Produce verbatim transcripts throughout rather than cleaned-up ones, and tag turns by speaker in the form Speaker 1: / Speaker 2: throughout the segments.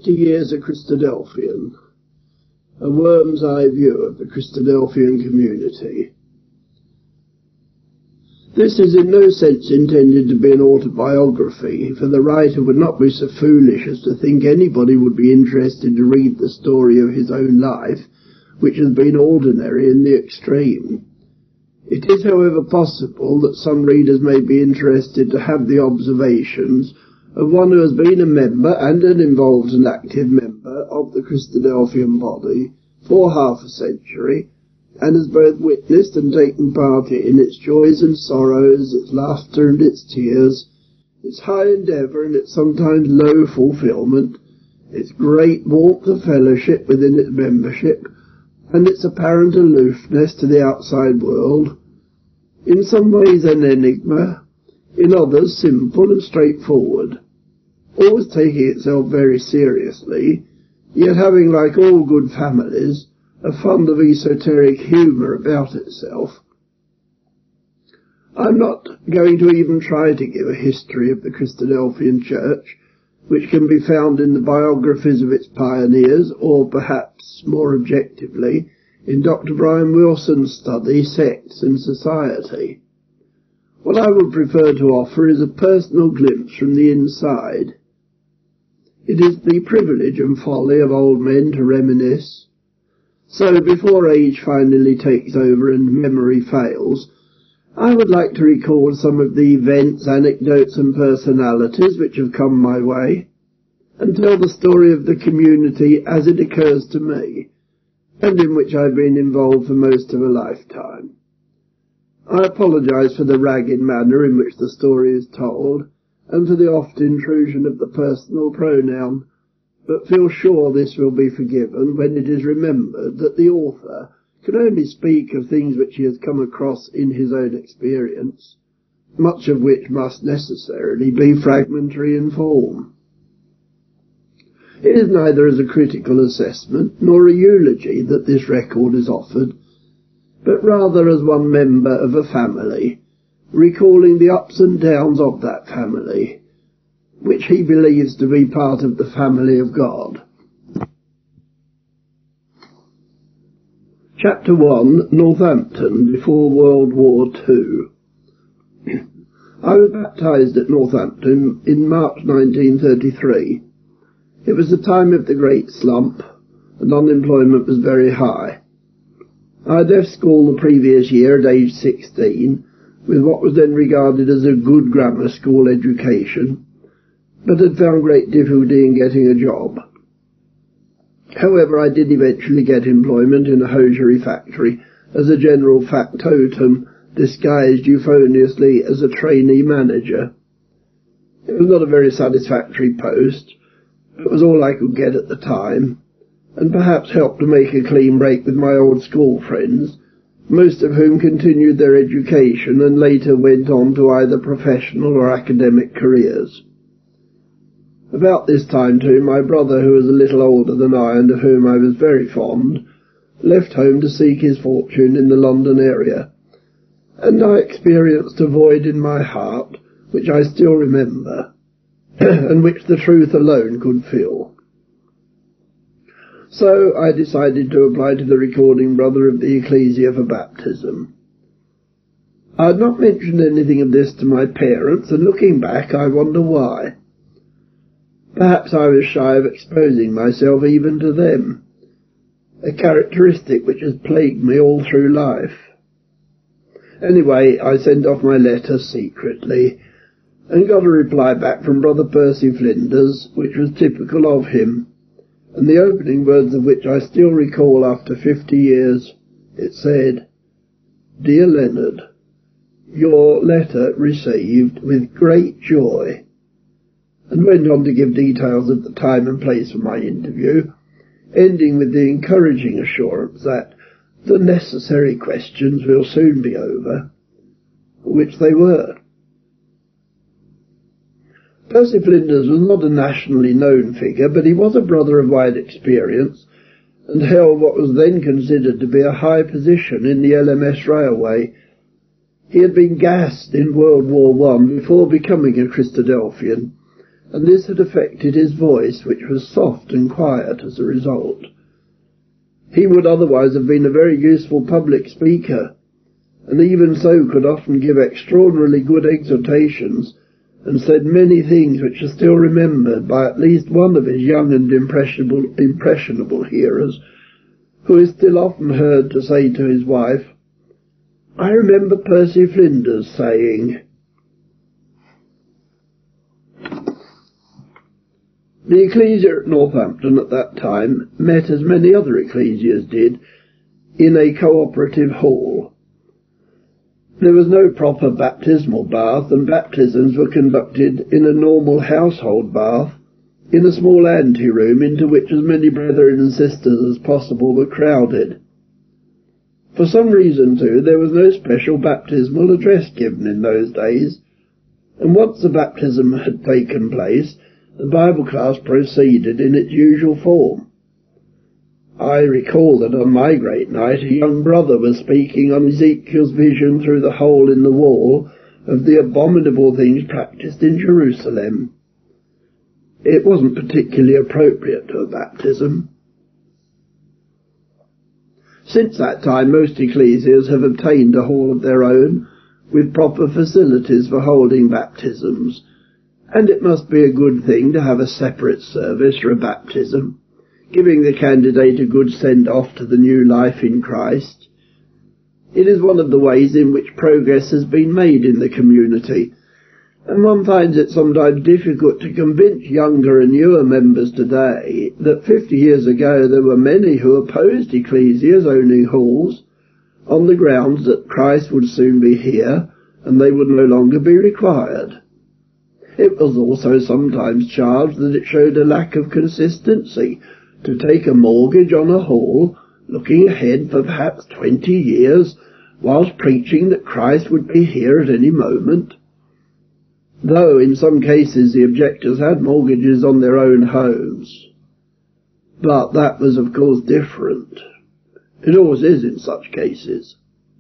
Speaker 1: fifty years a Christadelphian, a worm's eye view of the Christadelphian community. This is in no sense intended to be an autobiography, for the writer would not be so foolish as to think anybody would be interested to read the story of his own life, which has been ordinary in the extreme. It is, however, possible that some readers may be interested to have the observations of one who has been a member and an involved and active member of the Christadelphian body for half a century, and has both witnessed and taken part in its joys and sorrows, its laughter and its tears, its high endeavour and its sometimes low fulfilment, its great warmth of fellowship within its membership, and its apparent aloofness to the outside world, in some ways an enigma, in others simple and straightforward, always taking itself very seriously, yet having, like all good families, a fund of esoteric humour about itself. I'm not going to even try to give a history of the Christadelphian Church, which can be found in the biographies of its pioneers, or perhaps, more objectively, in Doctor Brian Wilson's study, Sects and Society. What I would prefer to offer is a personal glimpse from the inside. It is the privilege and folly of old men to reminisce. So, before age finally takes over and memory fails, I would like to recall some of the events, anecdotes and personalities which have come my way, and tell the story of the community as it occurs to me, and in which I've been involved for most of a lifetime. I apologise for the ragged manner in which the story is told, and for the oft intrusion of the personal pronoun, but feel sure this will be forgiven when it is remembered that the author can only speak of things which he has come across in his own experience, much of which must necessarily be fragmentary in form. It is neither as a critical assessment nor a eulogy that this record is offered, but rather as one member of a family, recalling the ups and downs of that family, which he believes to be part of the family of God. Chapter one, Northampton, before World War Two. I was baptised at Northampton in March nineteen thirty-three. It was the time of the great slump, and unemployment was very high. I had left school the previous year at age sixteen, with what was then regarded as a good grammar school education, but had found great difficulty in getting a job. However, I did eventually get employment in a hosiery factory as a general factotum, disguised euphoniously as a trainee manager. It was not a very satisfactory post, but was all I could get at the time, and perhaps helped to make a clean break with my old school friends, most of whom continued their education and later went on to either professional or academic careers. About this time, too, my brother, who was a little older than I and of whom I was very fond, left home to seek his fortune in the London area, and I experienced a void in my heart which I still remember, and which the truth alone could fill. So I decided to apply to the recording brother of the ecclesia for baptism. I had not mentioned anything of this to my parents, and looking back I wonder why. Perhaps I was shy of exposing myself even to them, a characteristic which has plagued me all through life. Anyway, I sent off my letter secretly, and got a reply back from Brother Percy Flinders, which was typical of him, and the opening words of which I still recall after fifty years. It said, "Dear Leonard, your letter received with great joy," and went on to give details of the time and place for my interview, ending with the encouraging assurance that the necessary questions will soon be over, which they were. Percy Flinders was not a nationally known figure, but he was a brother of wide experience, and held what was then considered to be a high position in the L M S railway. He had been gassed in World War One before becoming a Christadelphian, and this had affected his voice, which was soft and quiet as a result. He would otherwise have been a very useful public speaker, and even so could often give extraordinarily good exhortations, and said many things which are still remembered by at least one of his young and impressionable, impressionable hearers, who is still often heard to say to his wife, "I remember Percy Flinders saying..." The ecclesia at Northampton at that time met, as many other ecclesias did, in a cooperative hall. There was no proper baptismal bath, and baptisms were conducted in a normal household bath in a small ante-room into which as many brethren and sisters as possible were crowded. For some reason, too, there was no special baptismal address given in those days, and once the baptism had taken place, the Bible class proceeded in its usual form. I recall that on my great night a young brother was speaking on Ezekiel's vision through the hole in the wall of the abominable things practiced in Jerusalem. It wasn't particularly appropriate to a baptism. Since that time most ecclesias have obtained a hall of their own, with proper facilities for holding baptisms, and it must be a good thing to have a separate service for a baptism, giving the candidate a good send-off to the new life in Christ. It is one of the ways in which progress has been made in the community, and one finds it sometimes difficult to convince younger and newer members today that fifty years ago there were many who opposed ecclesias owning halls on the grounds that Christ would soon be here and they would no longer be required. It was also sometimes charged that it showed a lack of consistency to take a mortgage on a hall, looking ahead for perhaps twenty years, whilst preaching that Christ would be here at any moment. Though in some cases the objectors had mortgages on their own homes. But that was of course different. It always is in such cases.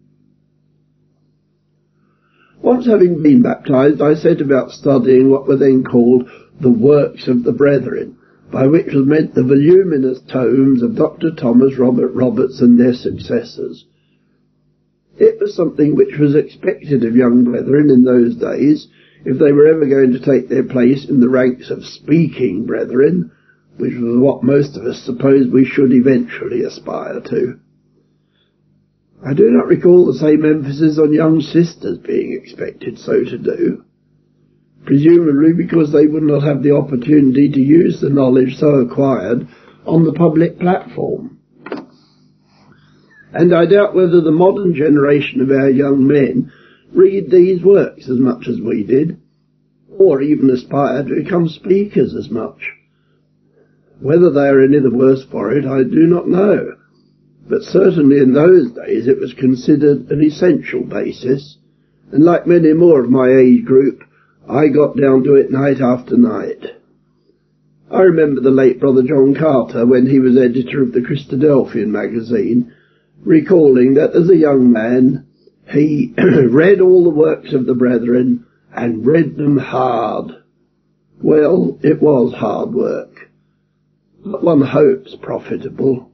Speaker 1: Once having been baptized, I set about studying what were then called the Works of the Brethren, by which was meant the voluminous tomes of Doctor Thomas Robert Roberts and their successors. It was something which was expected of young brethren in those days, if they were ever going to take their place in the ranks of speaking brethren, which was what most of us supposed we should eventually aspire to. I do not recall the same emphasis on young sisters being expected so to do, presumably because they would not have the opportunity to use the knowledge so acquired on the public platform. And I doubt whether the modern generation of our young men read these works as much as we did, or even aspire to become speakers as much. Whether they are any the worse for it, I do not know, but certainly in those days it was considered an essential basis, and like many more of my age group, I got down to it night after night. I remember the late Brother John Carter, when he was editor of the Christadelphian magazine, recalling that as a young man he read all the works of the brethren and read them hard. Well, it was hard work, but one hopes profitable.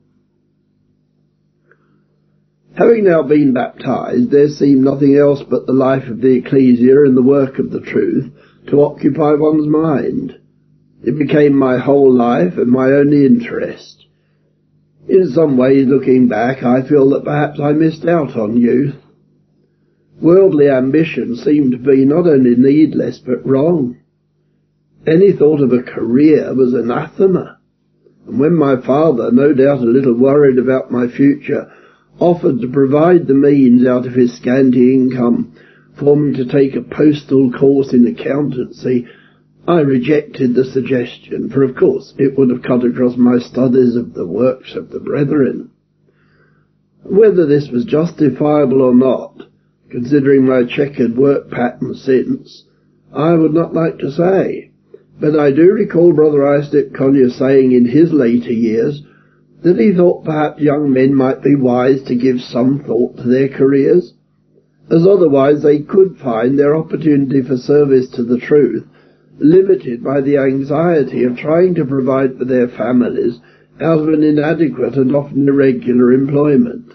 Speaker 1: Having now been baptized, there seemed nothing else but the life of the ecclesia and the work of the truth to occupy one's mind. It became my whole life and my only interest. In some ways, looking back, I feel that perhaps I missed out on youth. Worldly ambition seemed to be not only needless but wrong. Any thought of a career was anathema, and when my father, no doubt a little worried about my future, offered to provide the means out of his scanty income for me to take a postal course in accountancy, I rejected the suggestion, for of course it would have cut across my studies of the works of the brethren. Whether this was justifiable or not, considering my checkered work pattern since, I would not like to say, but I do recall Brother Isaac Collier saying in his later years that he thought perhaps young men might be wise to give some thought to their careers, as otherwise they could find their opportunity for service to the truth limited by the anxiety of trying to provide for their families out of an inadequate and often irregular employment.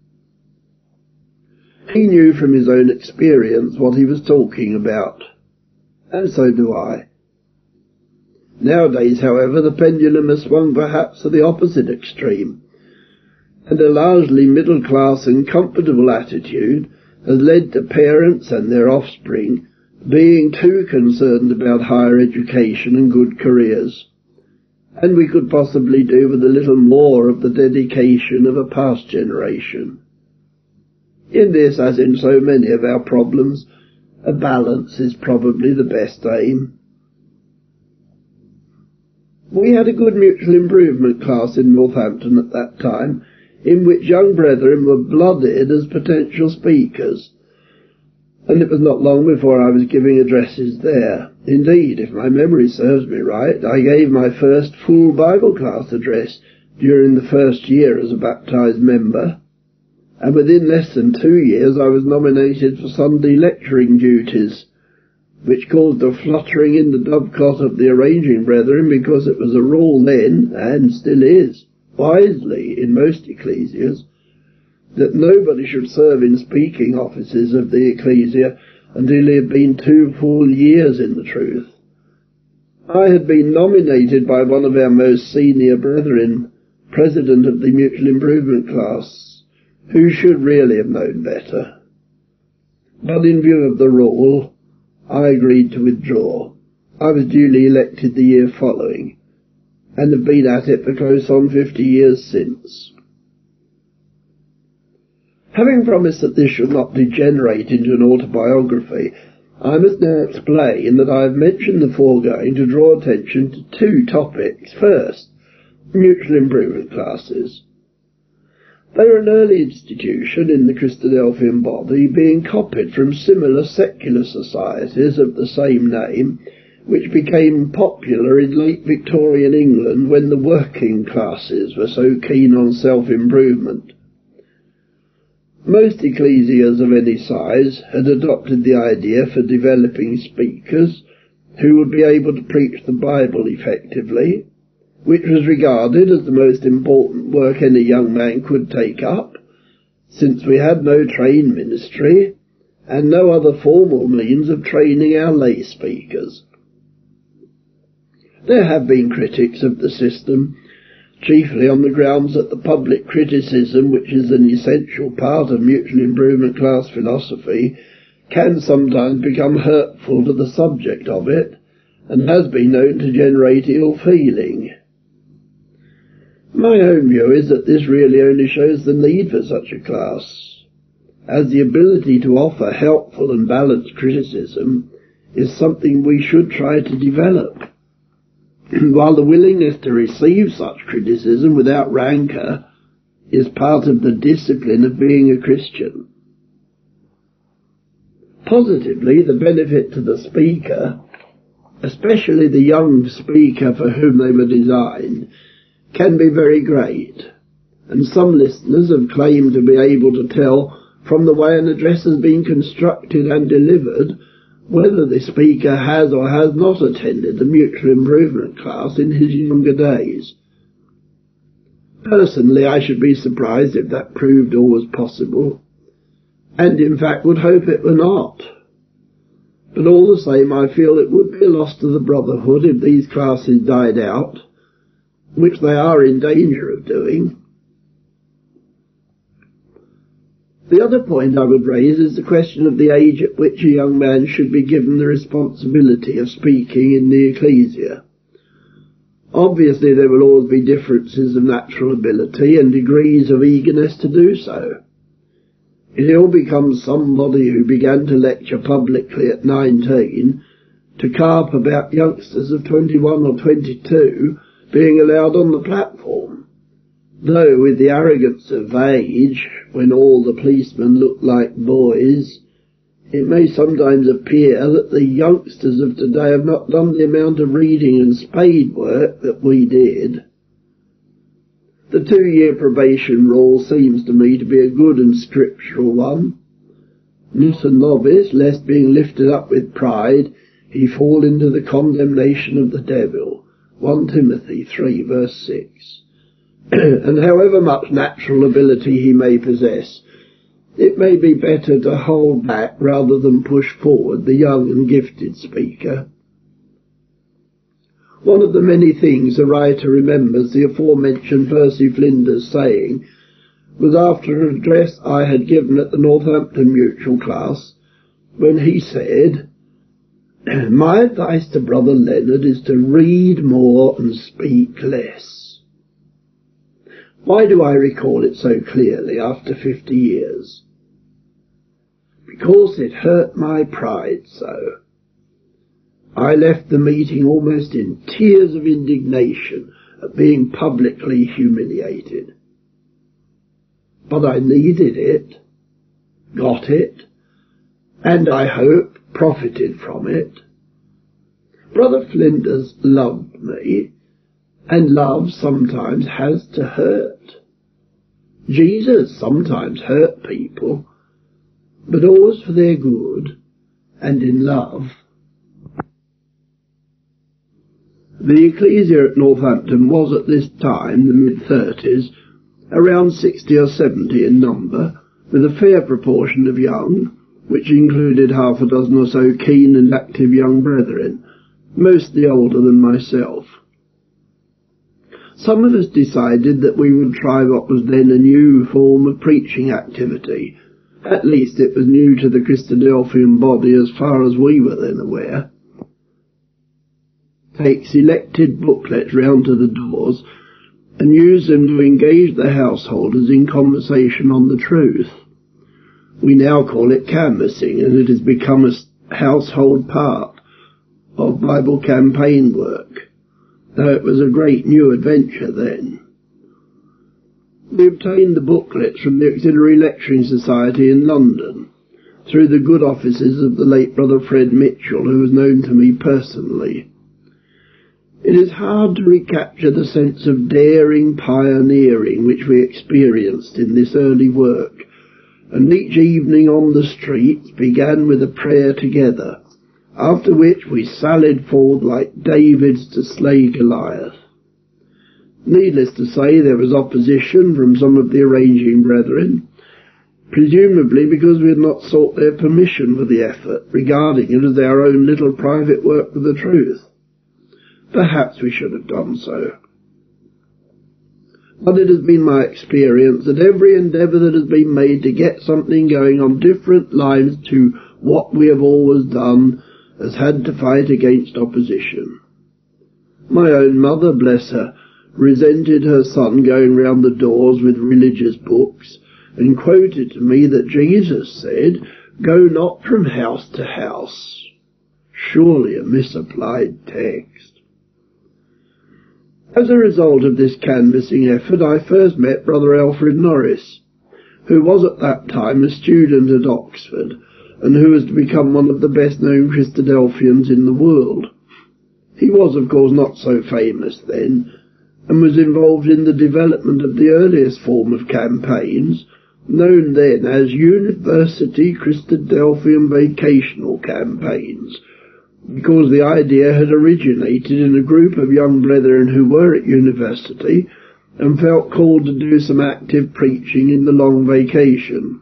Speaker 1: He knew from his own experience what he was talking about, and so do I. Nowadays, however, the pendulum has swung perhaps to the opposite extreme, and a largely middle-class and comfortable attitude has led to parents and their offspring being too concerned about higher education and good careers, and we could possibly do with a little more of the dedication of a past generation. In this, as in so many of our problems, a balance is probably the best aim. We had a good mutual improvement class in Northampton at that time, in which young brethren were blooded as potential speakers, and it was not long before I was giving addresses there. Indeed, if my memory serves me right, I gave my first full Bible class address during the first year as a baptized member, and within less than two years I was nominated for Sunday lecturing duties, which caused a fluttering in the dovecot of the arranging brethren, because it was a rule then, and still is, wisely in most ecclesias, that nobody should serve in speaking offices of the ecclesia until he had been two full years in the truth. I had been nominated by one of our most senior brethren, president of the mutual improvement class, who should really have known better. But in view of the rule, I agreed to withdraw. I was duly elected the year following, and have been at it for close on fifty years since. Having promised that this should not degenerate into an autobiography, I must now explain that I have mentioned the foregoing to draw attention to two topics. First, mutual improvement classes. They are an early institution in the Christadelphian body, being copied from similar secular societies of the same name, which became popular in late Victorian England when the working classes were so keen on self-improvement. Most ecclesias of any size had adopted the idea for developing speakers who would be able to preach the Bible effectively, which was regarded as the most important work any young man could take up, since we had no trained ministry and no other formal means of training our lay speakers. There have been critics of the system, chiefly on the grounds that the public criticism, which is an essential part of mutual improvement class philosophy, can sometimes become hurtful to the subject of it, and has been known to generate ill feeling. My own view is that this really only shows the need for such a class, as the ability to offer helpful and balanced criticism is something we should try to develop, while the willingness to receive such criticism without rancour is part of the discipline of being a Christian. Positively, the benefit to the speaker, especially the young speaker for whom they were designed, can be very great, and some listeners have claimed to be able to tell from the way an address has been constructed and delivered whether the speaker has or has not attended the mutual improvement class in his younger days. Personally, I should be surprised if that proved always possible, and in fact would hope it were not. But all the same, I feel it would be a loss to the brotherhood if these classes died out, which they are in danger of doing. The other point I would raise is the question of the age at which a young man should be given the responsibility of speaking in the ecclesia. Obviously there will always be differences of natural ability and degrees of eagerness to do so. It all becomes somebody who began to lecture publicly at nineteen to carp about youngsters of twenty-one or twenty-two being allowed on the platform, though with the arrogance of age, when all the policemen look like boys, it may sometimes appear that the youngsters of today have not done the amount of reading and spade work that we did. The two-year probation rule seems to me to be a good and scriptural one. Not a novice, lest being lifted up with pride, he fall into the condemnation of the devil. First Timothy three verse six. And however much natural ability he may possess, it may be better to hold back rather than push forward the young and gifted speaker. One of the many things the writer remembers the aforementioned Percy Flinders saying was after an address I had given at the Northampton Mutual class, when he said, "My advice to Brother Leonard is to read more and speak less." Why do I recall it so clearly after fifty years? Because it hurt my pride so. I left the meeting almost in tears of indignation at being publicly humiliated. But I needed it, got it, and I hope profited from it. Brother Flinders loved me, and love sometimes has to hurt. Jesus sometimes hurt people, but always for their good and in love. The ecclesia at Northampton was at this time, the mid-thirties, around sixty or seventy in number, with a fair proportion of young, which included half a dozen or so keen and active young brethren, mostly older than myself. Some of us decided that we would try what was then a new form of preaching activity. At least it was new to the Christadelphian body as far as we were then aware. Take selected booklets round to the doors and use them to engage the householders in conversation on the truth. We now call it canvassing, and it has become a household part of Bible campaign work, though it was a great new adventure then. We obtained the booklets from the Auxiliary Lecturing Society in London, through the good offices of the late Brother Fred Mitchell, who was known to me personally. It is hard to recapture the sense of daring pioneering which we experienced in this early work, and each evening on the streets began with a prayer together, after which we sallied forward like Davids to slay Goliath. Needless to say, there was opposition from some of the arranging brethren, presumably because we had not sought their permission for the effort, regarding it as our own little private work for the truth. Perhaps we should have done so. But it has been my experience that every endeavour that has been made to get something going on different lines to what we have always done has had to fight against opposition. My own mother, bless her, resented her son going round the doors with religious books, and quoted to me that Jesus said, "Go not from house to house." Surely a misapplied text. As a result of this canvassing effort, I first met Brother Alfred Norris, who was at that time a student at Oxford, and who was to become one of the best-known Christadelphians in the world. He was, of course, not so famous then, and was involved in the development of the earliest form of campaigns, known then as University Christadelphian Vacational Campaigns, because the idea had originated in a group of young brethren who were at university and felt called to do some active preaching in the long vacation.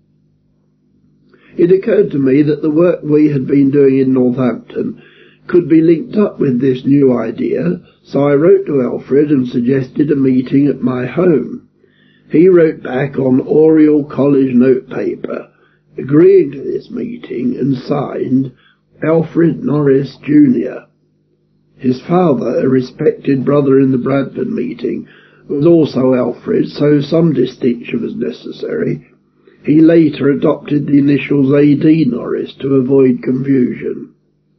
Speaker 1: It occurred to me that the work we had been doing in Northampton could be linked up with this new idea, so I wrote to Alfred and suggested a meeting at my home. He wrote back on Oriel College notepaper, agreeing to this meeting, and signed Alfred Norris Junior His father, a respected brother in the Bradford meeting, was also Alfred, so some distinction was necessary. He later adopted the initials A D Norris to avoid confusion.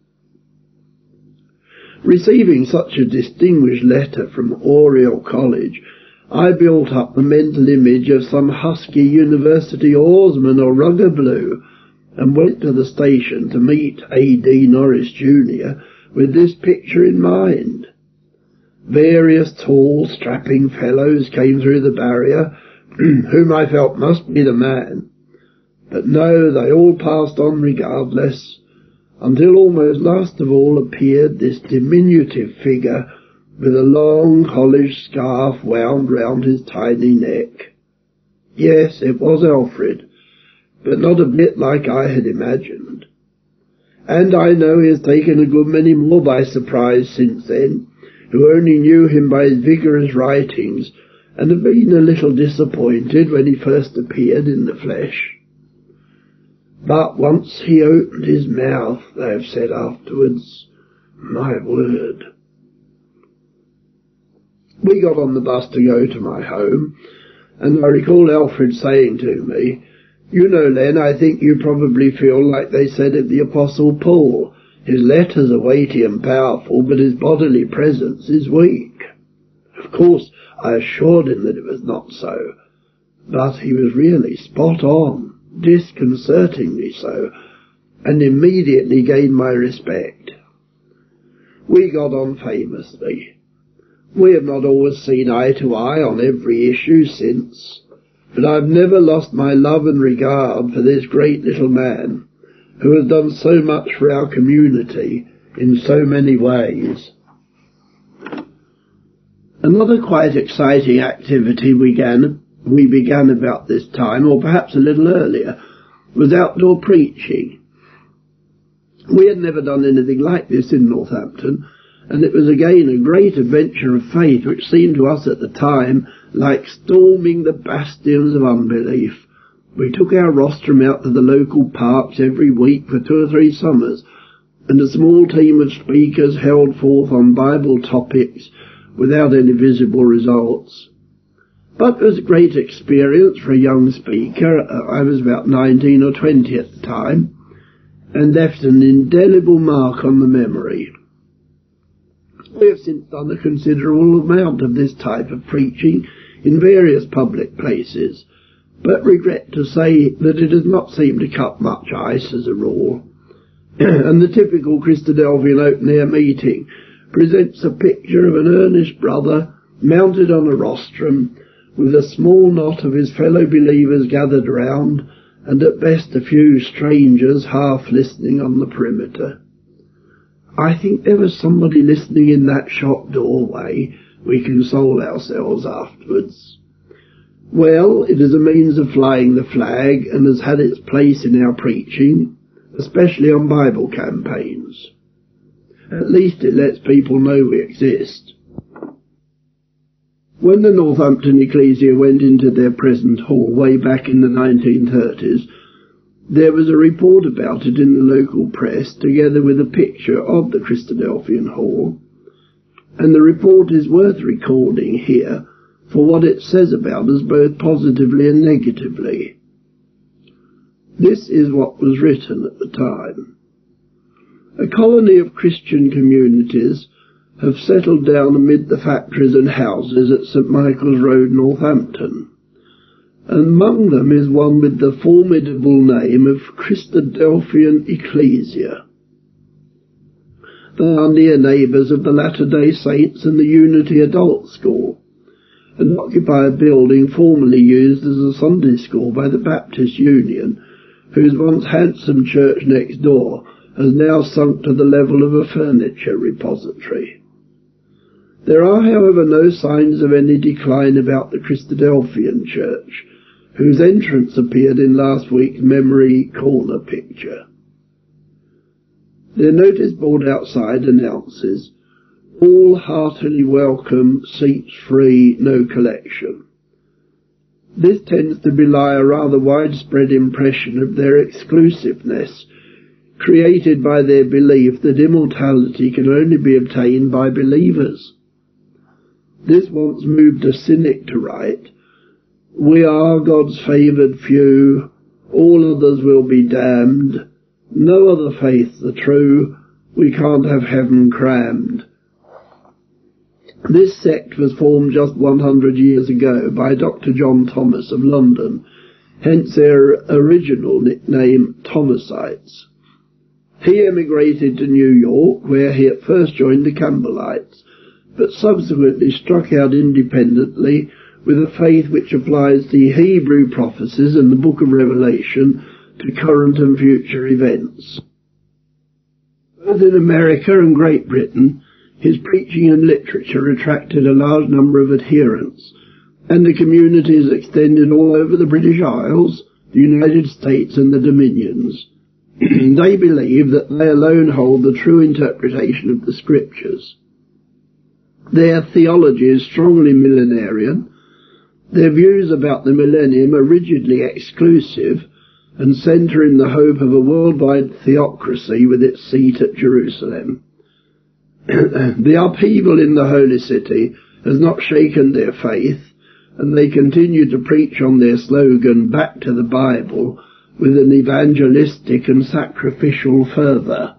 Speaker 1: Receiving such a distinguished letter from Oriel College, I built up the mental image of some husky university oarsman or ruggerblue, and went to the station to meet A D Norris Junior with this picture in mind. Various tall, strapping fellows came through the barrier, whom I felt must be the man. But no, they all passed on regardless. until almost last of all appeared this diminutive figure with a long college scarf wound round his tiny neck. Yes, it was Alfred, but not a bit like I had imagined. And I know he has taken a good many more by surprise since then, who only knew him by his vigorous writings, and have been a little disappointed when he first appeared in the flesh. But once he opened his mouth, they have said afterwards, my word. We got on the bus to go to my home, and I recall Alfred saying to me, you know, Len, I think you probably feel like they said of the Apostle Paul. His letters are weighty and powerful, but his bodily presence is weak. Of course, I assured him that it was not so, but he was really spot on, disconcertingly so, and immediately gained my respect. We got on famously. We have not always seen eye to eye on every issue since, but I've never lost my love and regard for this great little man, who has done so much for our community in so many ways. Another quite exciting activity we began, we began about this time, or perhaps a little earlier, was outdoor preaching. We had never done anything like this in Northampton, and it was again a great adventure of faith which seemed to us at the time like storming the bastions of unbelief. We took our rostrum out to the local parks every week for two or three summers, and a small team of speakers held forth on Bible topics without any visible results. But it was a great experience for a young speaker. I was about nineteen or twenty at the time, and left an indelible mark on the memory. We have since done a considerable amount of this type of preaching in various public places, but regret to say that it has not seemed to cut much ice as a rule. And the typical Christadelphian open-air meeting presents a picture of an earnest brother mounted on a rostrum, with a small knot of his fellow believers gathered round, and at best a few strangers half listening on the perimeter. I think there was somebody listening in that shop doorway, we console ourselves afterwards. Well, it is a means of flying the flag, and has had its place in our preaching, especially on Bible campaigns. At least it lets people know we exist. When the Northampton Ecclesia went into their present hall way back in the nineteen thirties, there was a report about it in the local press, together with a picture of the Christadelphian Hall, and the report is worth recording here for what it says about us both positively and negatively. This is what was written at the time. A colony of Christian communities have settled down amid the factories and houses at St Michael's Road, Northampton. Among them is one with the formidable name of Christadelphian Ecclesia. They are near neighbours of the Latter-day Saints and the Unity Adult School, and occupy a building formerly used as a Sunday school by the Baptist Union, whose once handsome church next door has now sunk to the level of a furniture repository. There are, however, no signs of any decline about the Christadelphian Church, whose entrance appeared in last week's Memory Corner picture. Their notice board outside announces, "All heartily welcome, seats free, no collection." This tends to belie a rather widespread impression of their exclusiveness, created by their belief that immortality can only be obtained by believers. This once moved a cynic to write, "We are God's favoured few, all others will be damned, no other faith the true, we can't have heaven crammed." This sect was formed just one hundred years ago by Doctor John Thomas of London, hence their original nickname Thomasites. He emigrated to New York, where he at first joined the Campbellites, but subsequently struck out independently with a faith which applies the Hebrew prophecies and the book of Revelation to current and future events. Both in America and Great Britain, his preaching and literature attracted a large number of adherents, and the communities extended all over the British Isles, the United States and the Dominions. They believe that they alone hold the true interpretation of the Scriptures. Their theology is strongly millenarian. Their views about the millennium are rigidly exclusive and centre in the hope of a worldwide theocracy with its seat at Jerusalem. The upheaval in the Holy City has not shaken their faith, and they continue to preach on their slogan, "Back to the Bible," with an evangelistic and sacrificial fervour.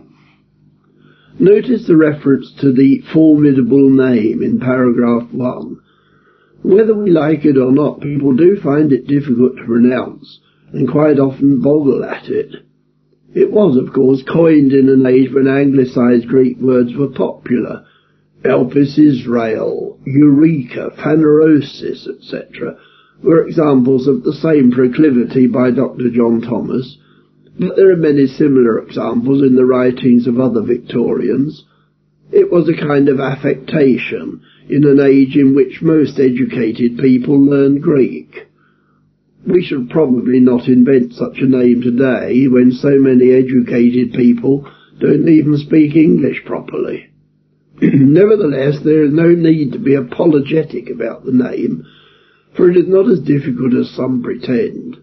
Speaker 1: Notice the reference to the formidable name in paragraph one. Whether we like it or not, people do find it difficult to pronounce, and quite often boggle at it. It was, of course, coined in an age when anglicised Greek words were popular. Elpis Israel, Eureka, Phanerosis, et cetera were examples of the same proclivity by Doctor John Thomas, but there are many similar examples in the writings of other Victorians. It was a kind of affectation in an age in which most educated people learned Greek. We should probably not invent such a name today when so many educated people don't even speak English properly. Nevertheless, there is no need to be apologetic about the name, for it is not as difficult as some pretend.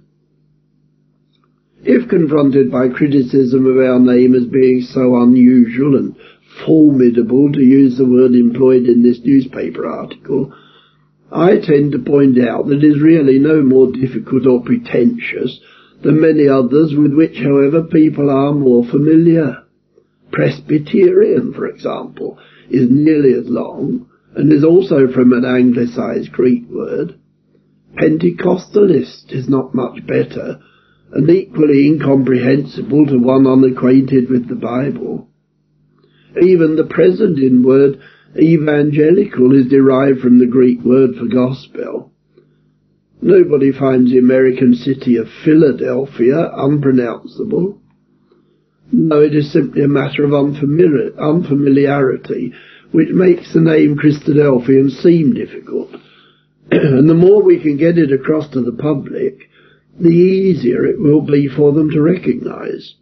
Speaker 1: If confronted by criticism of our name as being so unusual and formidable, to use the word employed in this newspaper article, I tend to point out that it is really no more difficult or pretentious than many others with which, however, people are more familiar. Presbyterian, for example, is nearly as long, and is also from an anglicised Greek word. Pentecostalist is not much better, and equally incomprehensible to one unacquainted with the Bible. Even the present word evangelical is derived from the Greek word for gospel. Nobody finds the American city of Philadelphia unpronounceable. No, it is simply a matter of unfamiliar, unfamiliarity, which makes the name Christadelphian seem difficult. And the more we can get it across to the public, the easier it will be for them to recognise.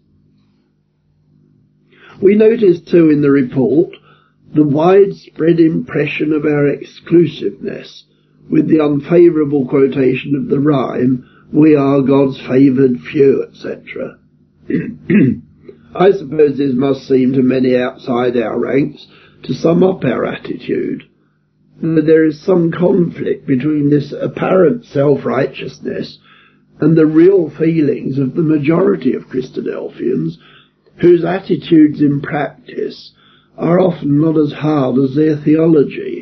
Speaker 1: We notice too in the report the widespread impression of our exclusiveness, with the unfavourable quotation of the rhyme, "We are God's favoured few," et cetera. I suppose this must seem to many outside our ranks to sum up our attitude. There is some conflict between this apparent self-righteousness and the real feelings of the majority of Christadelphians, whose attitudes in practice are often not as hard as their theology.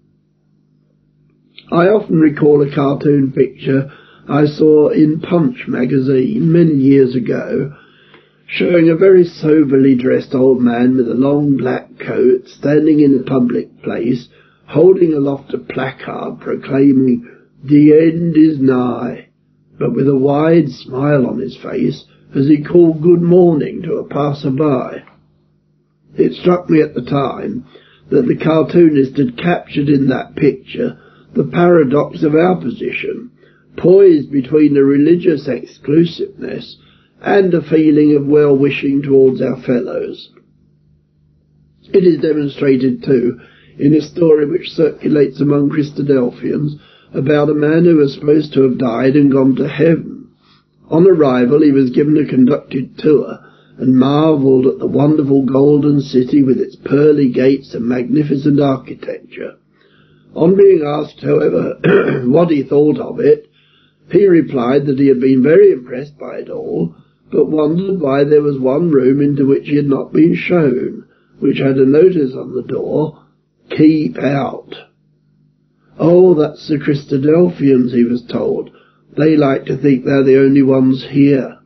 Speaker 1: I often recall a cartoon picture I saw in Punch magazine many years ago, showing a very soberly dressed old man with a long black coat standing in a public place, holding aloft a placard proclaiming, "The end is nigh," but with a wide smile on his face as he called good morning to a passer-by. It struck me at the time that the cartoonist had captured in that picture the paradox of our position, poised between a religious exclusiveness and a feeling of well-wishing towards our fellows. It is demonstrated, too, in a story which circulates among Christadelphians about a man who was supposed to have died and gone to heaven. On arrival he was given a conducted tour and marvelled at the wonderful golden city with its pearly gates and magnificent architecture. On being asked, however, what he thought of it, he replied that he had been very impressed by it all, but wondered why there was one room into which he had not been shown, which had a notice on the door, "Keep out." "Oh, that's the Christadelphians," he was told. "They like to think they're the only ones here."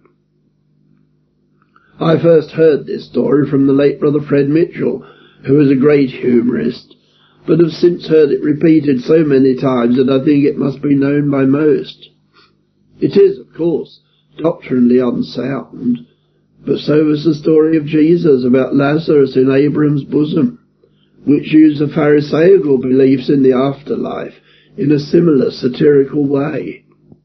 Speaker 1: I first heard this story from the late Brother Fred Mitchell, who was a great humorist, but have since heard it repeated so many times that I think it must be known by most. It is, of course, doctrinally unsound, But so was the story of Jesus about Lazarus in Abraham's bosom, which used the Pharisaical beliefs in the afterlife in a similar satirical way.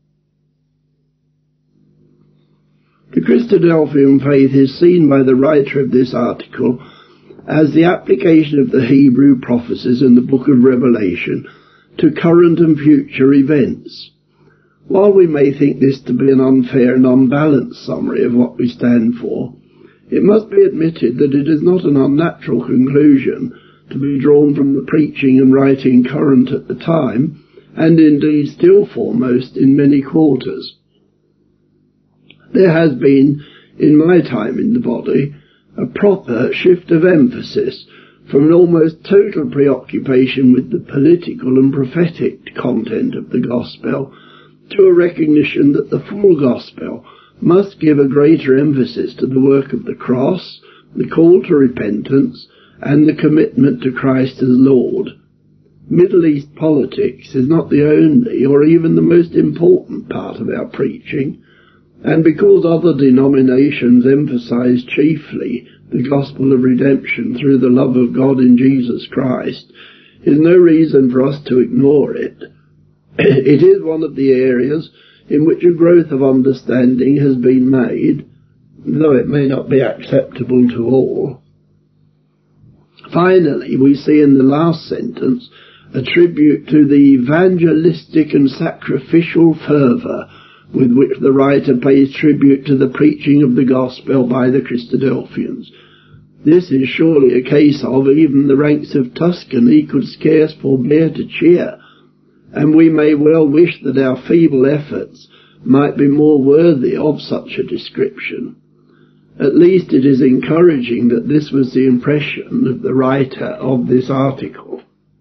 Speaker 1: The Christadelphian faith is seen by the writer of this article as the application of the Hebrew prophecies in the book of Revelation to current and future events. While we may think this to be an unfair and unbalanced summary of what we stand for, it must be admitted that it is not an unnatural conclusion to be drawn from the preaching and writing current at the time, and indeed still foremost in many quarters. There has been, in my time in the body, a proper shift of emphasis from an almost total preoccupation with the political and prophetic content of the gospel to a recognition that the full gospel must give a greater emphasis to the work of the cross, the call to repentance, and the commitment to Christ as Lord. Middle East politics is not the only or even the most important part of our preaching, and because other denominations emphasize chiefly the gospel of redemption through the love of God in Jesus Christ, is no reason for us to ignore it. It is one of the areas in which a growth of understanding has been made, though it may not be acceptable to all. Finally, we see in the last sentence a tribute to the evangelistic and sacrificial fervour with which the writer pays tribute to the preaching of the gospel by the Christadelphians. This is surely a case of even the ranks of Tuscany could scarce forbear to cheer, and we may well wish that our feeble efforts might be more worthy of such a description. At least it is encouraging that this was the impression of the writer of this article.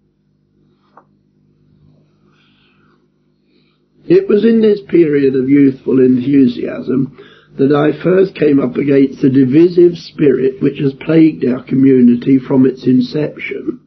Speaker 1: It was in this period of youthful enthusiasm that I first came up against the divisive spirit which has plagued our community from its inception.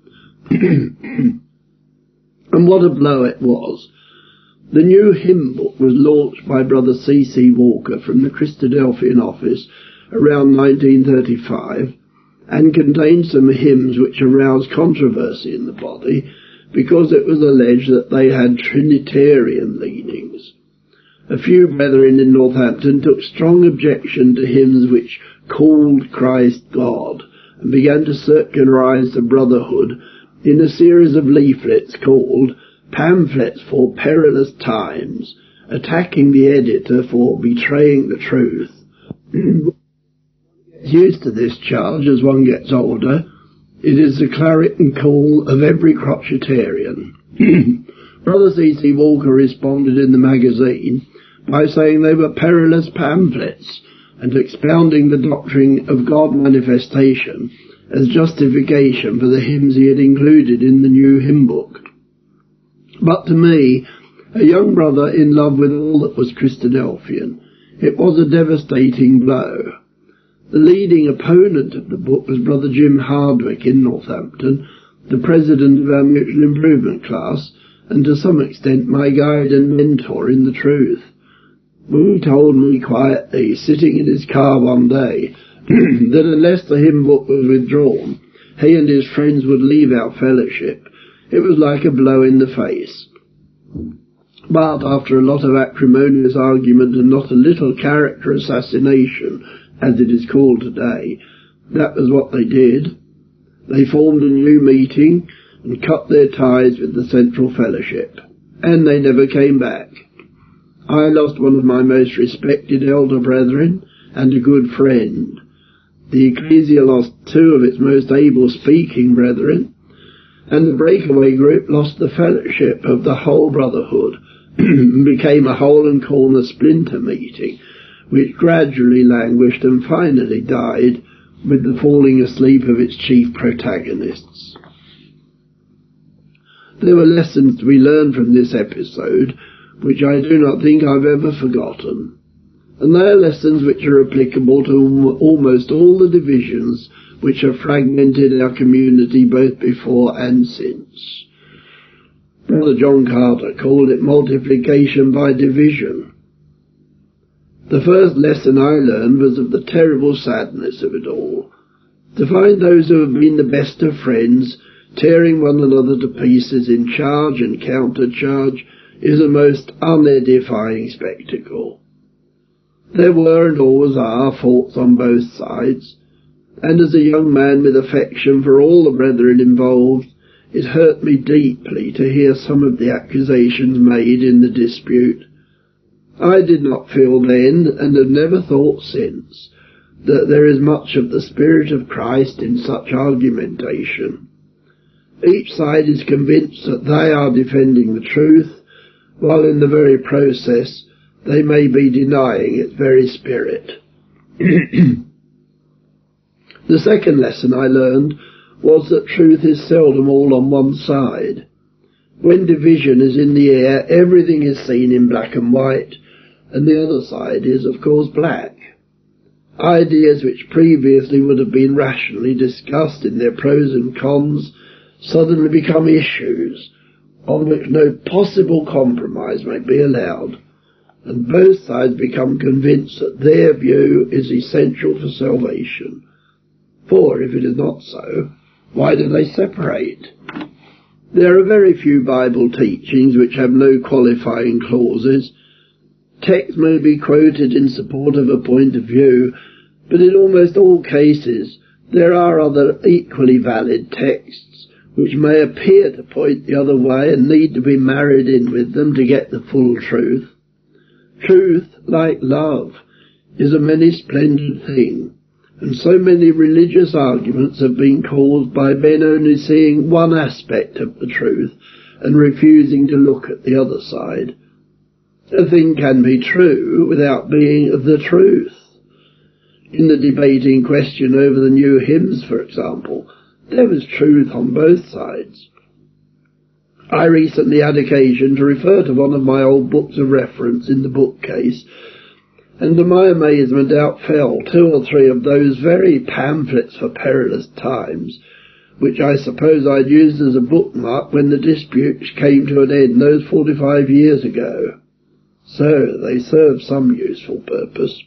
Speaker 1: And what a blow it was. The new hymn book was launched by Brother C C Walker from the Christadelphian office around nineteen thirty-five, and contained some hymns which aroused controversy in the body because it was alleged that they had Trinitarian leanings. A few brethren in Northampton took strong objection to hymns which called Christ God, and began to circularize the brotherhood in a series of leaflets called Pamphlets for Perilous Times, attacking the editor for betraying the truth. Used to this charge as one gets older, it is the clarion call of every crotchetarian. Brother C C Walker responded in the magazine by saying they were perilous pamphlets, and expounding the doctrine of God manifestation as justification for the hymns he had included in the new hymn book. But to me, a young brother in love with all that was Christadelphian, it was a devastating blow. The leading opponent of the book was Brother Jim Hardwick in Northampton, the president of our mutual improvement class, and to some extent my guide and mentor in the truth. He told me quietly, sitting in his car one day, that unless the hymn book was withdrawn, he and his friends would leave our fellowship. It was like a blow in the face. But after a lot of acrimonious argument and not a little character assassination, as it is called today, that was what they did. They formed a new meeting and cut their ties with the Central Fellowship, and they never came back. I lost one of my most respected elder brethren and a good friend. The Ecclesia lost two of its most able speaking brethren, and the breakaway group lost the fellowship of the whole brotherhood and became a hole and corner splinter meeting, which gradually languished and finally died with the falling asleep of its chief protagonists. There were lessons to be learned from this episode which I do not think I've ever forgotten, and they are lessons which are applicable to almost all the divisions which have fragmented our community both before and since. Brother John Carter called it multiplication by division. The first lesson I learned was of the terrible sadness of it all. To find those who have been the best of friends tearing one another to pieces in charge and counter-charge is a most unedifying spectacle. There were and always are faults on both sides, and as a young man with affection for all the brethren involved, it hurt me deeply to hear some of the accusations made in the dispute. I did not feel then, and have never thought since, that there is much of the Spirit of Christ in such argumentation. Each side is convinced that they are defending the truth, while in the very process they may be denying its very spirit. The second lesson I learned was that truth is seldom all on one side. When division is in the air, everything is seen in black and white, and the other side is, of course, black. Ideas which previously would have been rationally discussed in their pros and cons suddenly become issues on which no possible compromise may be allowed, and both sides become convinced that their view is essential for salvation. For if it is not so, why do they separate? There are very few Bible teachings which have no qualifying clauses. Text may be quoted in support of a point of view, but in almost all cases there are other equally valid texts which may appear to point the other way and need to be married in with them to get the full truth. Truth, like love, is a many splendid thing, and so many religious arguments have been caused by men only seeing one aspect of the truth and refusing to look at the other side. A thing can be true without being the truth. In the debate in question over the new hymns, for example, there was truth on both sides. I recently had occasion to refer to one of my old books of reference in the bookcase, and to my amazement out fell two or three of those very pamphlets for perilous times, which I suppose I'd used as a bookmark when the disputes came to an end those forty-five years ago. So they served some useful purpose.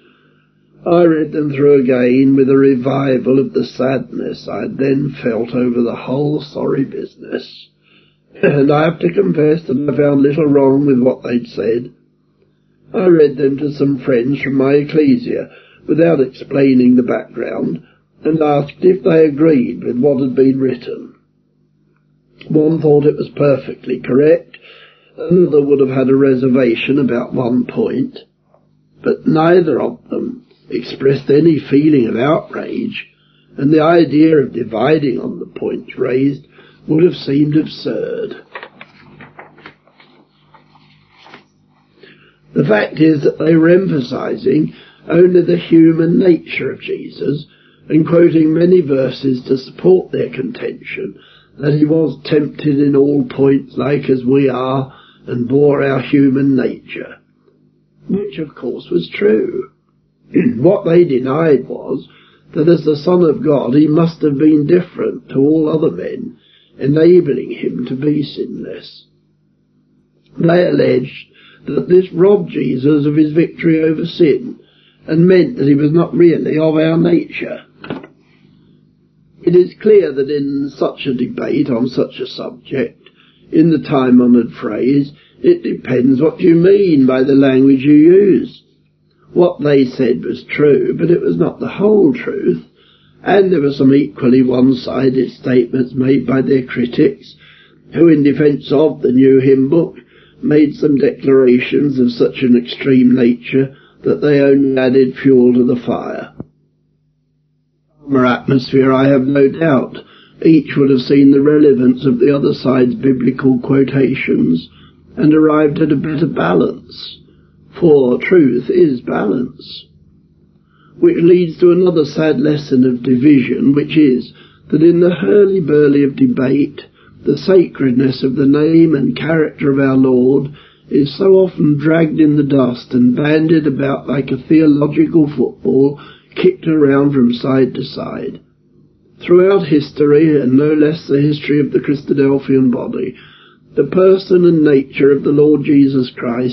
Speaker 1: I read them through again with a revival of the sadness I had then felt over the whole sorry business, and I have to confess that I found little wrong with what they'd said. I read them to some friends from my ecclesia without explaining the background, and asked if they agreed with what had been written. One thought it was perfectly correct, another would have had a reservation about one point, but neither of them expressed any feeling of outrage, and the idea of dividing on the points raised would have seemed absurd. The fact is that they were emphasizing only the human nature of Jesus and quoting many verses to support their contention that he was tempted in all points like as we are and bore our human nature, which of course was true. What they denied was that as the Son of God he must have been different to all other men, enabling him to be sinless. They alleged that this robbed Jesus of his victory over sin, and meant that he was not really of our nature. It is clear that in such a debate on such a subject, in the time-honoured phrase, it depends what you mean by the language you use. What they said was true, but it was not the whole truth, and there were some equally one-sided statements made by their critics, who in defence of the new hymn book made some declarations of such an extreme nature that they only added fuel to the fire. Calmer atmosphere, I have no doubt. Each would have seen the relevance of the other side's biblical quotations and arrived at a better balance. For truth is balance. Which leads to another sad lesson of division, which is that in the hurly-burly of debate, the sacredness of the name and character of our Lord is so often dragged in the dust and bandied about like a theological football kicked around from side to side. Throughout history, and no less the history of the Christadelphian body, the person and nature of the Lord Jesus Christ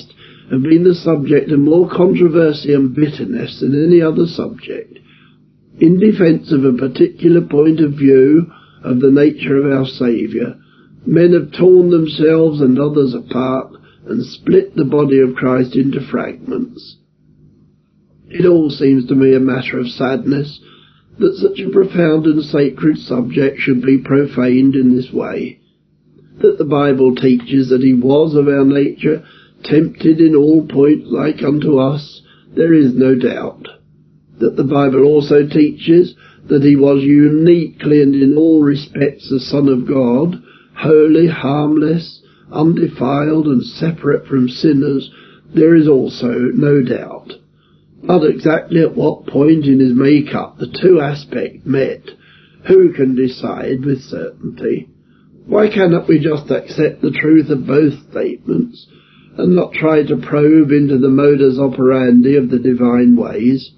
Speaker 1: have been the subject of more controversy and bitterness than any other subject. In defence of a particular point of view of the nature of our Saviour, men have torn themselves and others apart and split the body of Christ into fragments. It all seems to me a matter of sadness that such a profound and sacred subject should be profaned in this way. That the Bible teaches that he was of our nature tempted in all points like unto us, there is no doubt. That the Bible also teaches that he was uniquely and in all respects the Son of God, holy, harmless, undefiled and separate from sinners, there is also no doubt. But exactly at what point in his make-up the two aspects met, who can decide with certainty? Why cannot we just accept the truth of both statements and not try to probe into the modus operandi of the divine ways?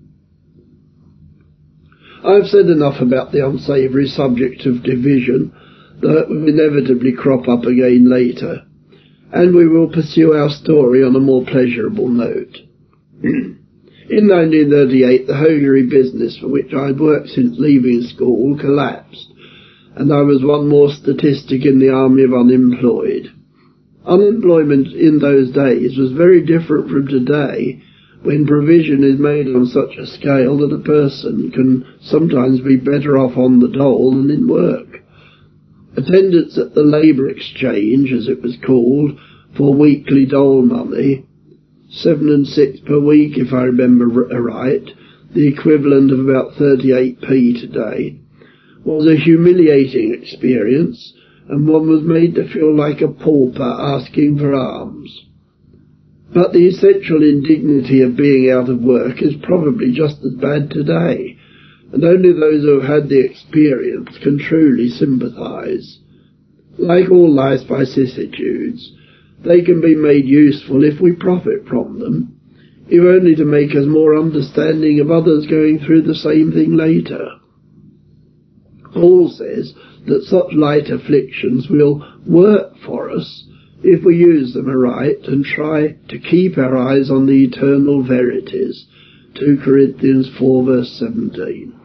Speaker 1: I have said enough about the unsavoury subject of division, though it will inevitably crop up again later, and we will pursue our story on a more pleasurable note. In nineteen thirty-eight, the hosiery business for which I had worked since leaving school collapsed, and I was one more statistic in the army of unemployed. Unemployment in those days was very different from today, when provision is made on such a scale that a person can sometimes be better off on the dole than in work. Attendance at the Labour Exchange, as it was called, for weekly dole money, seven and six per week if I remember right, the equivalent of about thirty-eight p today, was a humiliating experience, and one was made to feel like a pauper asking for alms. But the essential indignity of being out of work is probably just as bad today, and only those who have had the experience can truly sympathise. Like all life's vicissitudes, they can be made useful if we profit from them, if only to make us more understanding of others going through the same thing later. Paul says that such light afflictions will work for us if we use them aright and try to keep our eyes on the eternal verities. two Corinthians four verse seventeen.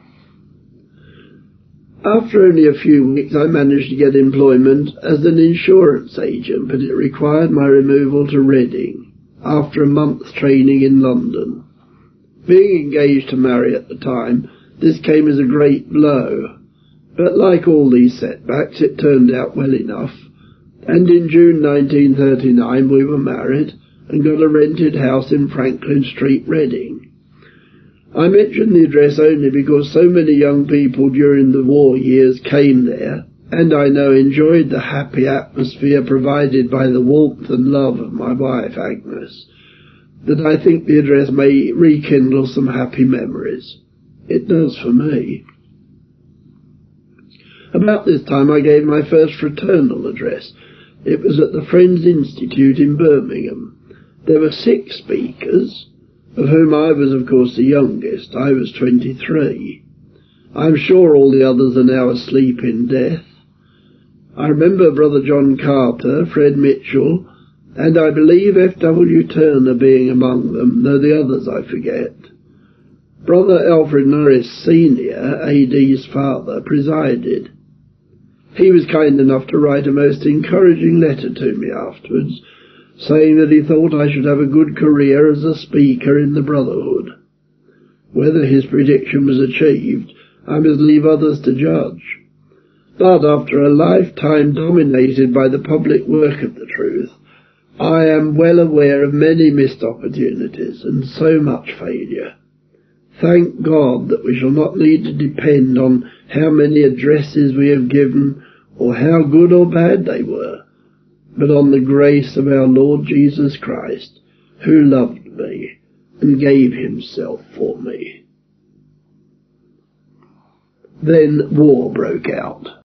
Speaker 1: After only a few weeks I managed to get employment as an insurance agent, but it required my removal to Reading after a month's training in London. Being engaged to marry at the time, this came as a great blow, but like all these setbacks it turned out well enough, and in June nineteen thirty-nine we were married and got a rented house in Franklin Street, Reading. I mention the address only because so many young people during the war years came there, and I know enjoyed the happy atmosphere provided by the warmth and love of my wife Agnes, that I think the address may rekindle some happy memories. It does for me. About this time I gave my first fraternal address. It was at the Friends Institute in Birmingham. There were six speakers, of whom I was of course the youngest. I was twenty-three. I'm sure all the others are now asleep in death. I remember Brother John Carter, Fred Mitchell, and I believe F W Turner being among them, though the others I forget. Brother Alfred Norris Senior, A D's father, presided. He was kind enough to write a most encouraging letter to me afterwards, saying that he thought I should have a good career as a speaker in the Brotherhood. Whether his prediction was achieved, I must leave others to judge. But after a lifetime dominated by the public work of the truth, I am well aware of many missed opportunities and so much failure. Thank God that we shall not need to depend on how many addresses we have given or how good or bad they were, but on the grace of our Lord Jesus Christ, who loved me and gave himself for me. Then war broke out.